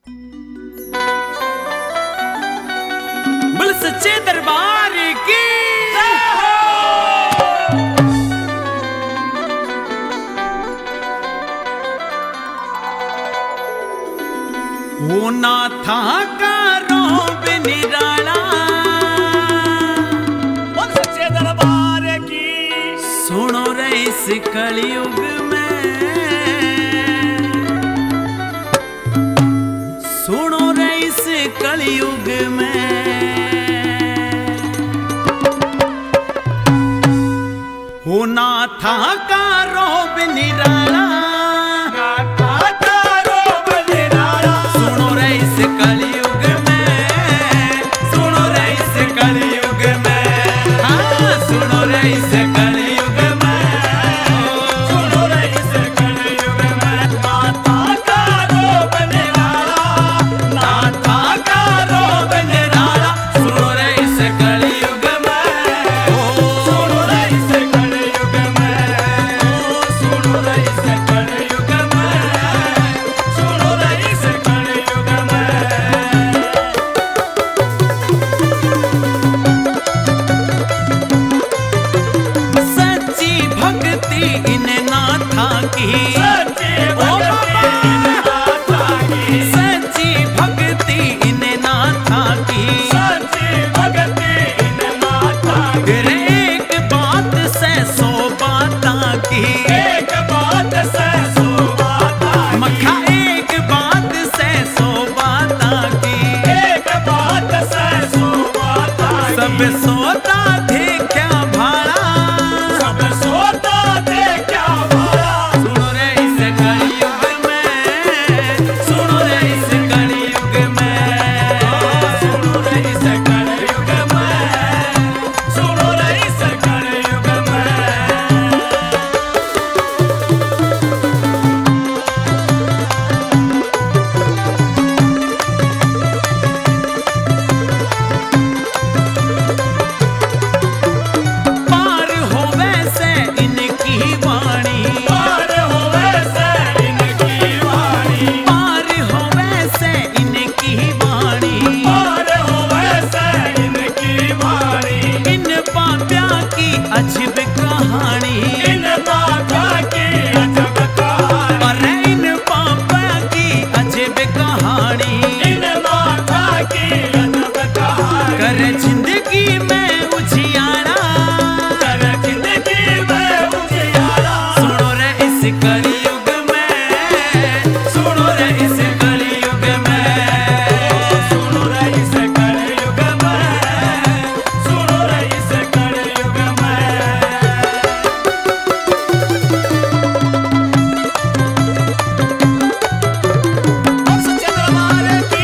बोल सच्चे दरबार की वो ना था कारो निराला। बोल सच्चे दरबार की सुनो रे इस कलयुग में, सुनो रे इस कलयुग में होना था कारो निराला। सुनो रे इस कलयुग में, सुनो रे इस कलयुग में, हाँ सुनो रे इस कलयुग में, सुनो रे इस कलयुग में नाथा का रोब निराला, नाथा का रोब निराला। सुनो रे इस कलयुग में, सुनो रे इस कलयुग में, सुनो रे इस कलयुग में, सुनो रे इस कलयुग में। सच्ची भक्ति इन नाथा की, सच्ची भक्ति नाथा की, सच्ची भक्ति इन नाथा की। सच्ची भक्ति नाथा की। फिर एक बात से 100 बातां की, एक बात से 100 बातां की। मखा एक बात से 100 बातां की। एक बात से 100 बातां की। सब सोता थे क्या भाड़ा, सब सोता थे क्या भाड़ा। सुनो रे इस कलयुग में, सुनो रे इस कलयुग में, सुनो रे इस कलयुग में, सुनो रे इस कलयुग में। पार हो वैसे इनकी वाणी, पार हो वैसे इनकी वाणी, पार हो वैसे इनकी वाणी। पार हो वैसे इनकी वाणी। इन पाप्या की अजब कहानी, इन बाबा की अजब कहानी। अरे इन पाप्या की अजब कहानी। इन बाबा की अजब कहानी। कर जिंदगी में उजियारा, कर जिंदगी में उजियारा। सुनो रे इस कलयुग में, सुनो रे इस कलयुग में, सुनो रे इस कलयुग में, सुनो रे इस कलयुग में। बोल सच्चे दरबार की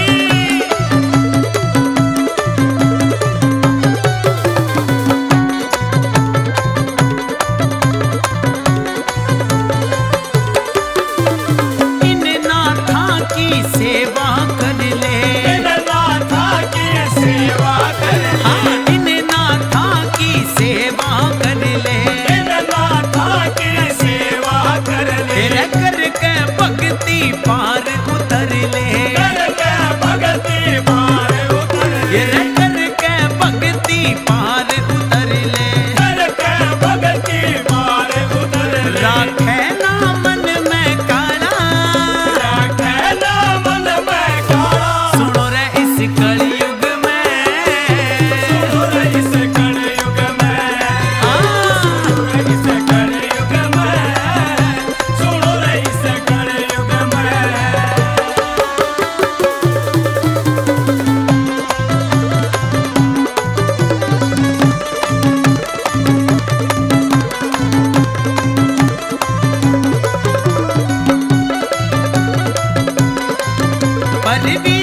इन नाथा की सेवा कर ले। इन नाथा की सेवा कर ले। हाँ इन नाथा की सेवा कर ले। इन नाथा की सेवा कर ले। तेरे करके भक्ति पार उतर ले। करके भगति पार उतर ले। तेरे करके भक्ति पार उतर ले। करके भगति पार उतर ले। राखे ना मन में काला, राखे ना मन में काला। सुनो रे इस कलयुग में, सुनो रे इस कलयुग में, सुनो रे इस कलयुग में, सुनो रे इस कलयुग में। पर भी